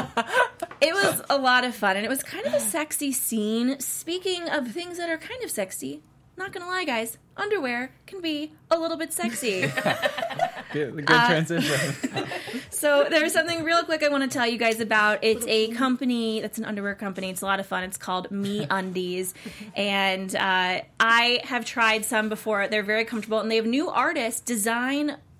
it was a lot of fun, and it was kind of a sexy scene. Speaking of things that are kind of sexy, not gonna lie, guys, underwear can be a little bit sexy. Good, good Uh, transition. So there's something real quick I want to tell you guys about. It's a company that's an underwear company. It's a lot of fun. It's called Me Undies, and uh, I have tried some before. They're very comfortable, and they have new artists design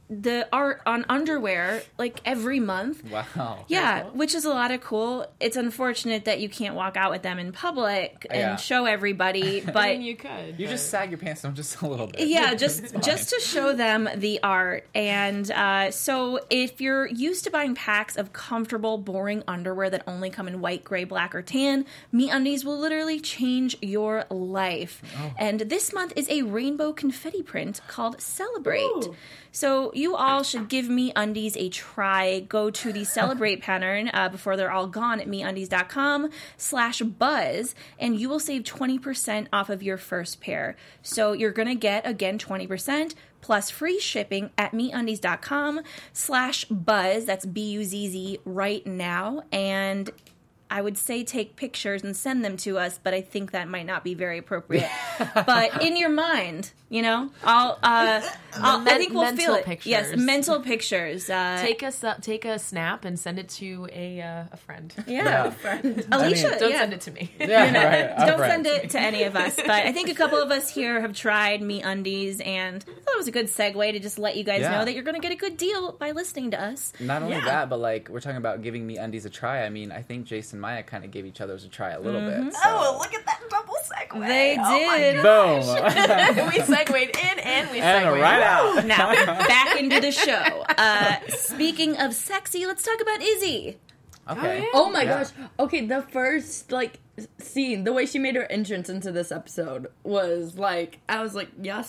the art on underwear like every month. Wow. Yeah, which is a lot of cool. It's unfortunate that you can't walk out with them in public and Yeah. show everybody, but I mean, you could. You but- just sag your pants down just a little bit. yeah, just just to show them the art. And uh, so if you're used to buying packs of comfortable, boring underwear that only come in white, gray, black, or tan, MeUndies will literally change your life. And this month is a rainbow confetti print called Celebrate. Ooh. So you all should give MeUndies a try. Go to the Celebrate pattern uh, before they're all gone at MeUndies.com slash buzz, and you will save twenty percent off of your first pair. So you're going to get, again, twenty percent plus free shipping at MeUndies.com slash buzz. That's B U Z Z right now. And I would say take pictures and send them to us, but I think that might not be very appropriate. But in your mind, you know, I'll, uh, I'll I Men- think we'll mental feel it. pictures. Yes, mental pictures. Uh, Take a su- take a snap and send it to a uh, a friend. yeah, Yeah. Alicia. Don't yeah. send it to me. Yeah, right. Don't Right. send it to any of us, but I think a couple of us here have tried MeUndies, and I thought it was a good segue to just let you guys Yeah. know that you're going to get a good deal by listening to us. Not only Yeah. that, but like we're talking about giving me undies a try. I mean, I think Jason and Maya kind of gave each other's a try a little bit. So. Oh, look at that double segue. They Oh my did. Boom. we segued in and we segued And right out. Now, back into the show. Uh, speaking of sexy, let's talk about Izzy. Okay. yeah. Oh my Yeah. gosh. Okay, the first like scene, the way she made her entrance into this episode was like, I was like, yes,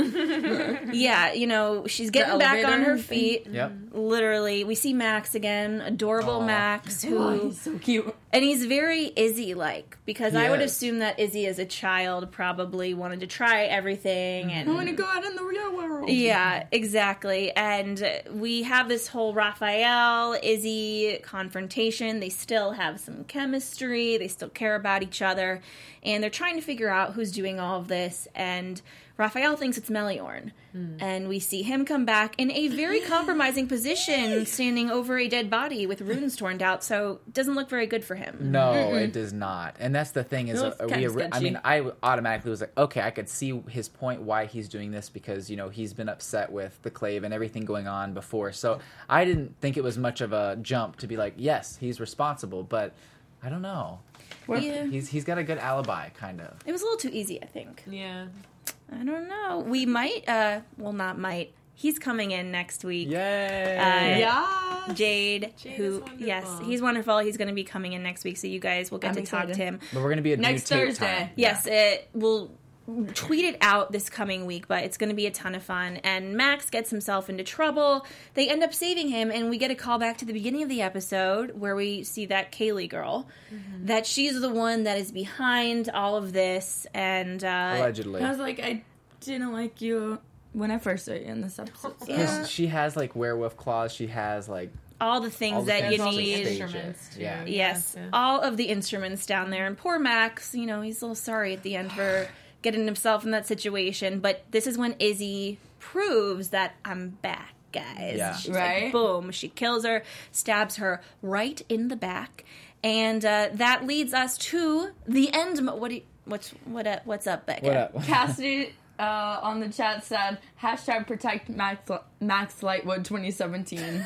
queen. Yeah, you know, she's getting The back on elevator. her feet. Yep. Literally. We see Max again, adorable Aw. Max, Oh, who... he's so cute. And he's very Izzy-like, because He I would is. assume that Izzy as a child probably wanted to try everything. And I want to go out in the real world. yeah, exactly. And we have this whole Raphael, Izzy confrontation. They still have some chemistry. They still care about each other. And they're trying to figure out who's doing all of this. And Raphael thinks it's Meliorn. And we see him come back in a very compromising position, standing over a dead body with runes torn out. So it doesn't look very good for him. No, it does not. And that's the thing is, It looks uh, kinda we. I sketchy. mean, I automatically was like, okay, I could see his point why he's doing this because you know he's been upset with the Clave and everything going on before. So I didn't think it was much of a jump to be like, yes, he's responsible, but I don't know. Yeah. He's he's got a good alibi, kind of. It was a little too easy, I think. Yeah. I don't know. We might, uh, well, not might. He's coming in next week. Yay! Uh, Yeah. Jade, Jade who, is wonderful. yes, he's wonderful. He's going to be coming in next week, so you guys will get I'm to talk excited. to him. But we're gonna be a Next new tape Thursday. time. Yes, it will tweet it out this coming week, but it's going to be a ton of fun. And Max gets himself into trouble. They end up saving him, and we get a call back to the beginning of the episode where we see that Kaylee girl, that she's the one that is behind all of this. And uh, Allegedly. I was like, I didn't like you when I first saw you in this episode. So. Yeah. She has like werewolf claws. She has like all the things all the that things you all the need. stages. Instruments, too. Yeah. Yes, Yeah. all of the instruments down there. And poor Max, you know, he's a little sorry at the end for getting himself in that situation. But this is when Izzy proves that I'm back, guys. Yeah. She's Right? like, boom. She kills her, stabs her right in the back. And uh, that leads us to the end. mo- What do you, what's, what, uh, what's up, Becca? what up? Cassidy uh, on the chat said, hashtag protect Max, Max Lightwood twenty seventeen.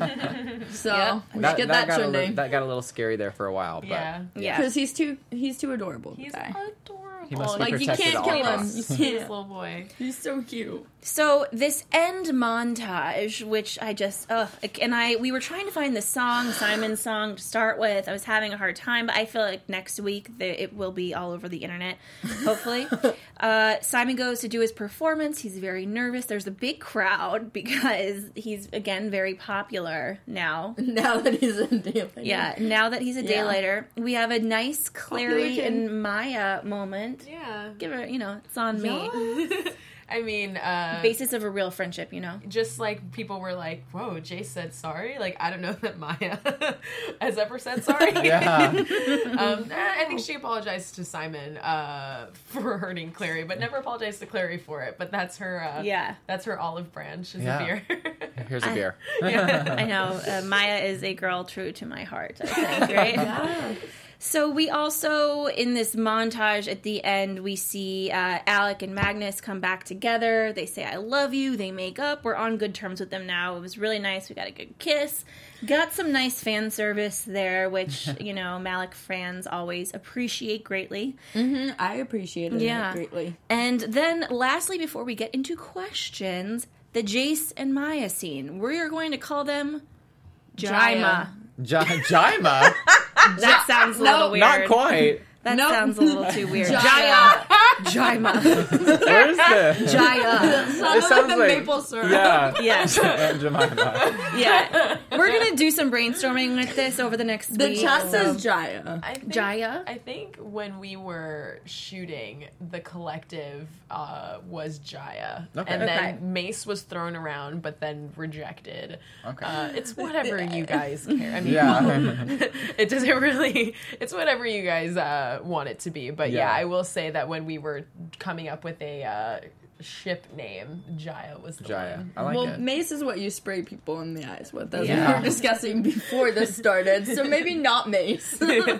So, Yep. we should get that, got a trending. little, that got a little scary there for a while. But Yeah. Yeah. Because he's too, he's too adorable. He's guy. adorable. He must be Like, you protected can't at all kill him. costs. You Sweetest can't. little boy. He's so cute. So this end montage, which I just, ugh, and I, we were trying to find the song, Simon's song to start with. I was having a hard time, but I feel like next week the, it will be all over the internet, hopefully. uh, Simon goes to do his performance. He's very nervous. There's a big crowd because he's, again, very popular now. Now that he's a deal. Yeah, now that he's a Yeah. daylighter. We have a nice Clary Popular kid. and Maya moment. Yeah. Give her, you know, it's on me. I mean, uh, Basis of a real friendship, you know? just like people were like, whoa, Jay said sorry. Like, I don't know that Maya has ever said sorry. Yeah. um, I think she apologized to Simon uh, for hurting Clary, but never apologized to Clary for it. But that's her. Uh, Yeah. That's her olive branch. Is Yeah. a beer. Here's a beer. I know. Uh, Maya is a girl true to my heart, I think, right? Yeah. So we also, in this montage at the end, we see uh, Alec and Magnus come back together. They say, I love you. They make up. We're on good terms with them now. It was really nice. We got a good kiss. Got some nice fan service there, which, you know, Malik fans always appreciate greatly. Mm-hmm. I appreciated Yeah. it greatly. And then, lastly, before we get into questions, the Jace and Maya scene. We are going to call them Jaima. J- Jaima? That sounds a little weird. Not quite. That Nope. sounds a little too weird. Jaya. Jaima. Where's the... Jaya. Sounds like the maple syrup. Yeah. Yeah. Aunt Jemima. Yeah. We're going to do some brainstorming with this over the next The week. chat so- says Jaya. I think, Jaya? I think when we were shooting, the collective uh, was Jaya. Okay. And then Okay. Mace was thrown around, but then rejected. Okay. Uh, it's whatever you guys care. I mean, Yeah. it doesn't really, it's whatever you guys uh, want it to be. But yeah. Yeah. I will say that when we were coming up with a uh, ship name, Jaya was the Jaya. one. I like Well, it. mace is what you spray people in the eyes with, as Yeah. we were discussing before this started. So maybe not mace.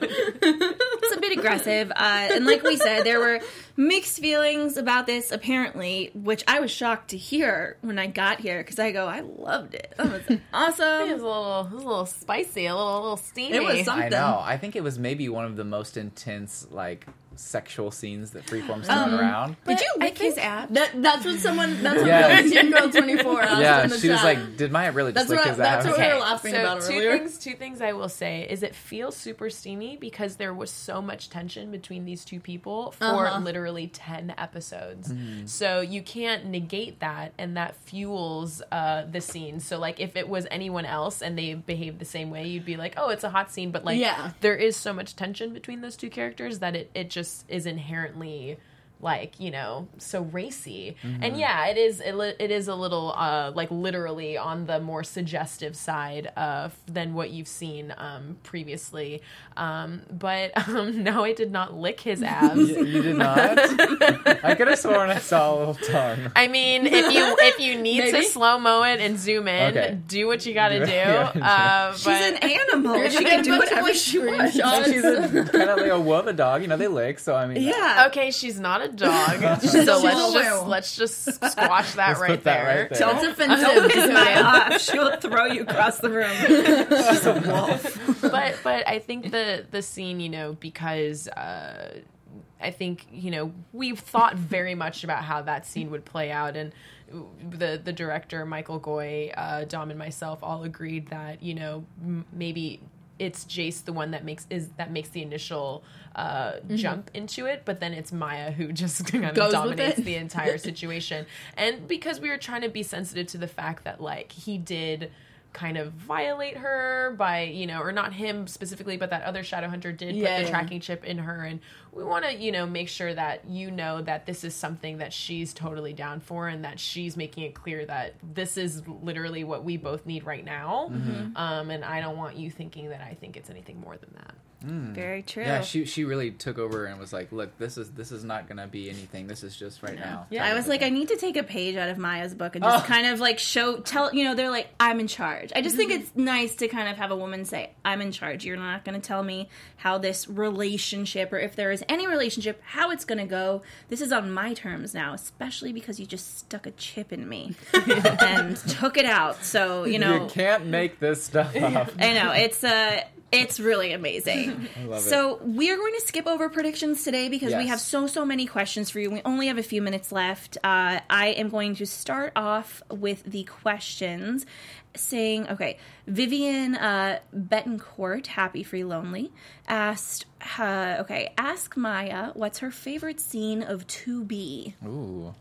It's a bit aggressive. Uh, and like we said, there were mixed feelings about this, apparently, which I was shocked to hear when I got here, because I go, I loved it. That was It awesome. was a little, it was a little spicy, a little, a little steamy. It was I something. know. I think it was maybe one of the most intense, like, sexual scenes that Freeform's thrown Um, around. Did you I lick his think- ass? That, that's what someone, that's what Yeah. Teen Girl twenty-four asked Yeah, in the she was chat. like, did Maya really just That's lick what I- his that's ass? what we Okay, were laughing so about two earlier. things. Two things I will say is it feels super steamy because there was so much tension between these two people for Uh-huh. literally ten episodes. Mm-hmm. So you can't negate that, and that fuels uh, the scene. So like if it was anyone else and they behaved the same way, you'd be like, oh, it's a hot scene. But like Yeah. there is so much tension between those two characters that it it just is inherently. Like, you know, so racy. Mm-hmm. And yeah, it is it, li- it is a little uh like literally on the more suggestive side uh than what you've seen um previously. Um but um no, I did not lick his abs. You, you did not? I could have sworn I saw a little tongue. I mean, if you if you need to Maybe. slow-mo it and zoom in, Okay. do what you got to Do do. what you gotta do. Uh, She's but an animal. You're She gonna can get do a bunch of, whatever like, she wants. screenshots. She's a, kind of like a wolf, a dog. You know, they lick, so I mean. Yeah. okay, she's not a dog. a so let's just chihuahua. let's just squash that Let's right put that there. right there. That's offensive. Piss Maya off. She'll throw you across the room. She's a wolf. but but I think the the scene, you know, because uh, I think you know we've thought very much about how that scene would play out, and the the director Michael Goy, uh, Dom, and myself all agreed that you know m- maybe it's Jace the one that makes is that makes the initial uh, jump into it, but then it's Maya who just kind of Goes with dominates it. the entire situation, and because we were trying to be sensitive to the fact that like he did kind of violate her by, you know, or not him specifically, but that other shadow hunter did Yeah, put the yeah. tracking chip in her. And we want to, you know, make sure that you know that this is something that she's totally down for and that she's making it clear that this is literally what we both need right now. Mm-hmm. Um, and I don't want you thinking that I think it's anything more than that. Very true. Yeah, she she really took over and was like, "Look, this is this is not gonna be anything. This is just right now." Yeah. I was like, I need to take a page out of Maya's book and just Oh. kind of like show, tell, you know, they're like, I'm in charge. I just think it's nice to kind of have a woman say, I'm in charge. You're not going to tell me how this relationship, or if there is any relationship, how it's going to go. This is on my terms now, especially because you just stuck a chip in me and took it out. So, you know, you can't make this stuff up. I know it's uh it's really amazing. I love it. So we are going to skip over predictions today because we Yes. have so so many questions for you. We only have a few minutes left. Uh, I am going to start off with the questions, saying, okay, Vivian uh, Betancourt, Happy Free Lonely, asked, uh, okay, ask Maya what's her favorite scene of two B. Ooh,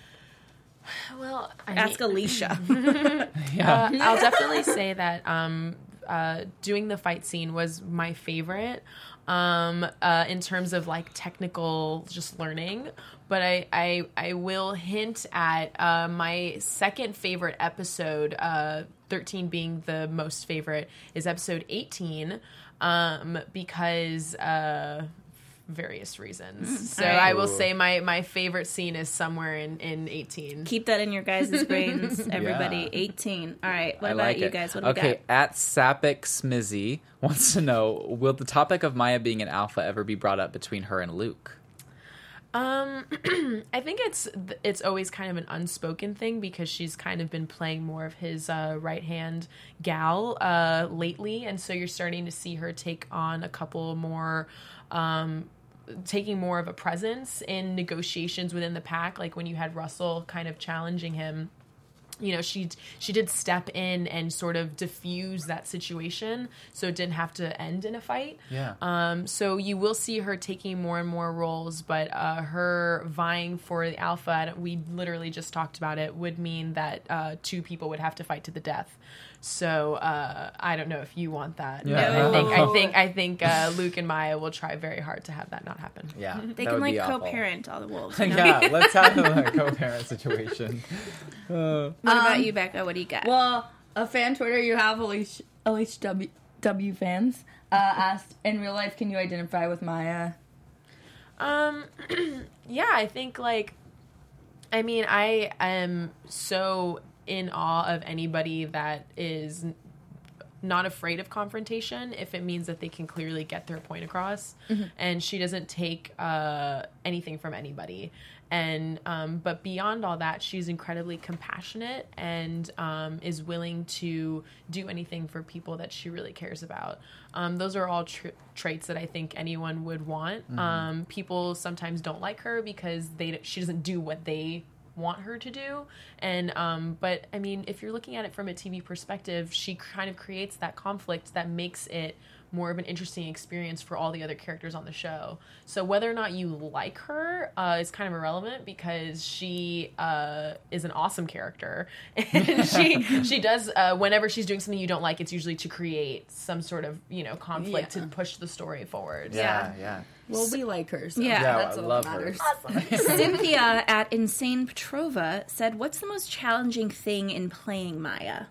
Well, I Ask Alicia. yeah. Uh, I'll definitely say that um, uh, doing the fight scene was my favorite um, uh, in terms of like technical just learning. But I, I, I will hint at uh, my second favorite episode, uh, thirteen being the most favorite, is episode eighteen um, because... Uh, various reasons. So all right. I will Ooh. say my, my favorite scene is somewhere in, in eighteen. Keep that in your guys' brains, everybody. Yeah. eighteen. All right. What I about like you it. guys? What do we okay, got? at Sapic Smizzy wants to know, will the topic of Maya being an alpha ever be brought up between her and Luke? Um, I think it's it's always kind of an unspoken thing because she's kind of been playing more of his uh, right hand gal uh, lately, and so you're starting to see her take on a couple more. Um, taking more of a presence in negotiations within the pack, like when you had Russell kind of challenging him. You know, she she did step in and sort of diffuse that situation, so it didn't have to end in a fight. Yeah. Um. So you will see her taking more and more roles, but uh, her vying for the alpha, and we literally just talked about it, would mean that uh, two people would have to fight to the death. So uh, I don't know if you want that. Yeah. I think I think I think uh, Luke and Maya will try very hard to have that not happen. Yeah. They that can would like be awful. co-parent all the wolves. You know? Yeah, let's have a co-parent situation. Uh, What about Um, you, Becca? What do you got? Well, a fan Twitter you have, Alicia, Alicia W, W fans, uh, asked, in real life, can you identify with Maya? Um, yeah, I think like, I mean, I am so in awe of anybody that is n- not afraid of confrontation if it means that they can clearly get their point across. Mm-hmm. And she doesn't take uh, anything from anybody. And um, but beyond all that, she's incredibly compassionate and um, is willing to do anything for people that she really cares about. Um, those are all tr- traits that I think anyone would want. Mm-hmm. Um, people sometimes don't like her because they she doesn't do what they want her to do. And um, but I mean, if you're looking at it from a T V perspective, she kind of creates that conflict that makes it more of an interesting experience for all the other characters on the show. So whether or not you like her uh, is kind of irrelevant because she uh, is an awesome character. And she she does, uh, whenever she's doing something you don't like, it's usually to create some sort of, you know, conflict Yeah. to push the story forward. yeah, yeah. Well, we like her, so Yeah. Yeah, that's I all love that her. matters. Cynthia at Insane Petrova said, what's the most challenging thing in playing Maya?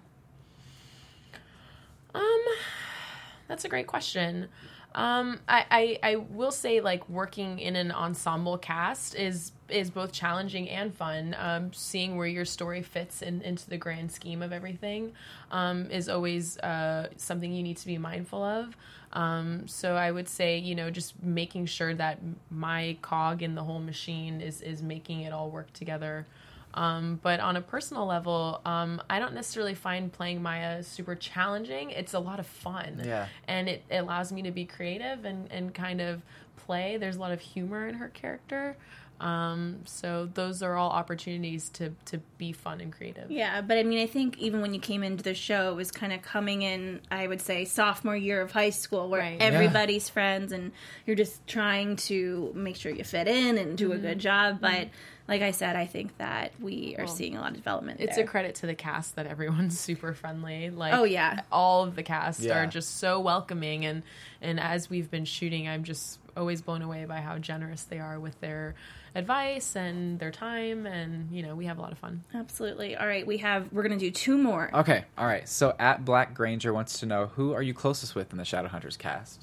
Um, that's a great question. Um, I, I, I will say, like, working in an ensemble cast is is both challenging and fun. Um, seeing where your story fits in, into the grand scheme of everything um, is always uh, something you need to be mindful of. Um, so I would say, you know, just making sure that my cog in the whole machine is is making it all work together. Um, but on a personal level, um, I don't necessarily find playing Maya super challenging. It's a lot of fun. Yeah. And it, it allows me to be creative and, and kind of play. There's a lot of humor in her character. Um, so those are all opportunities to, to be fun and creative. Yeah, but I mean, I think even when you came into the show, it was kind of coming in, I would say, sophomore year of high school, where Right. everybody's friends and you're just trying to make sure you fit in and do a good job. But like I said, I think that we are Well, seeing a lot of development It's there. a credit to the cast that everyone's super friendly. Like, Oh, yeah. all of the cast Yeah. are just so welcoming, and and as we've been shooting, I'm just always blown away by how generous they are with their advice and their time, and you know, we have a lot of fun. Absolutely. All right, we have, we're going to do two more. Okay, all right. So at Black Granger wants to know, who are you closest with in the Shadowhunters cast?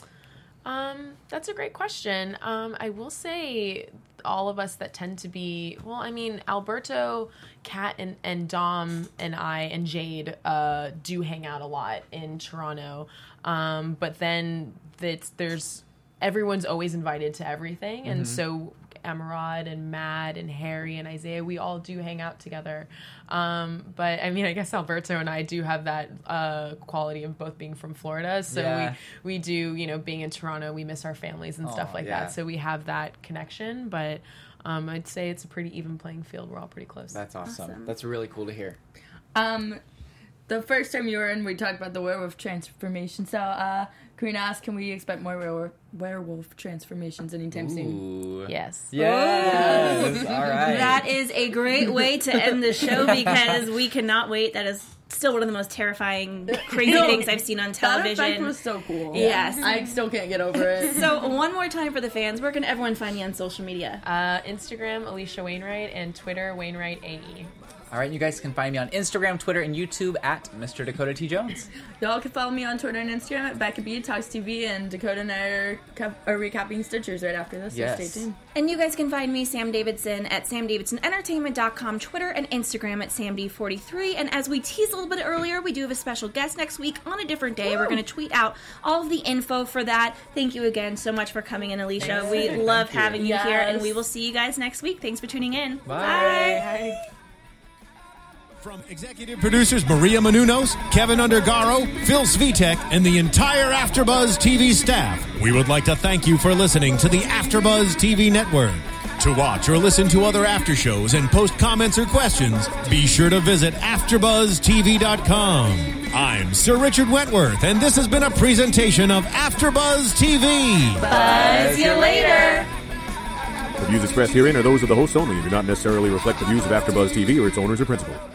Um, that's a great question. Um, I will say all of us that tend to be, well, I mean, Alberto, Kat, and, and Dom and I and Jade uh, do hang out a lot in Toronto. Um, but then it's, there's, everyone's always invited to everything. And so Emerald and Matt and Harry and Isaiah, we all do hang out together. Um, but I mean, I guess Alberto and I do have that uh, quality of both being from Florida. So Yeah. we, we do, you know, being in Toronto, we miss our families and stuff Aw, like yeah. that. So we have that connection. But um, I'd say it's a pretty even playing field. We're all pretty close. That's awesome. Awesome. That's really cool to hear. Um, the first time you were in, we talked about the werewolf transformation. So, uh, Karina asked, can we expect more werewolf, werewolf transformations anytime soon? Ooh. Yes. Yes. All right. That is a great way to end the show because we cannot wait. That is still one of the most terrifying, crazy No, things I've seen on That effect television. was so cool. Yes. I still can't get over it. So one more time for the fans, where can everyone find you on social media? Uh, Instagram, Alicia Wainwright, and Twitter, Wainwright A E. All right, you guys can find me on Instagram, Twitter, and YouTube at Mister Dakota T. Jones. Y'all can follow me on Twitter and Instagram at Becca B, Talks T V, and Dakota and I are, cap- are recapping Stitchers right after this, Yes. so stay tuned. And you guys can find me, Sam Davidson, at sam davidson entertainment dot com, Twitter and Instagram at sam d forty-three. And as we teased a little bit earlier, we do have a special guest next week on a different day. Woo! We're going to tweet out all of the info for that. Thank you again so much for coming in, Alicia. Yes. We love Thank you. having you Yes. here, and we will see you guys next week. Thanks for tuning in. Bye. Bye. From executive producers Maria Menounos, Kevin Undergaro, Phil Svitek, and the entire AfterBuzz T V staff, we would like to thank you for listening to the AfterBuzz T V network. To watch or listen to other after shows and post comments or questions, be sure to visit after buzz t v dot com. I'm Sir Richard Wentworth, and this has been a presentation of AfterBuzz T V. Buzz you later. The views expressed herein are those of the hosts only and do not necessarily reflect the views of AfterBuzz T V or its owners or principals.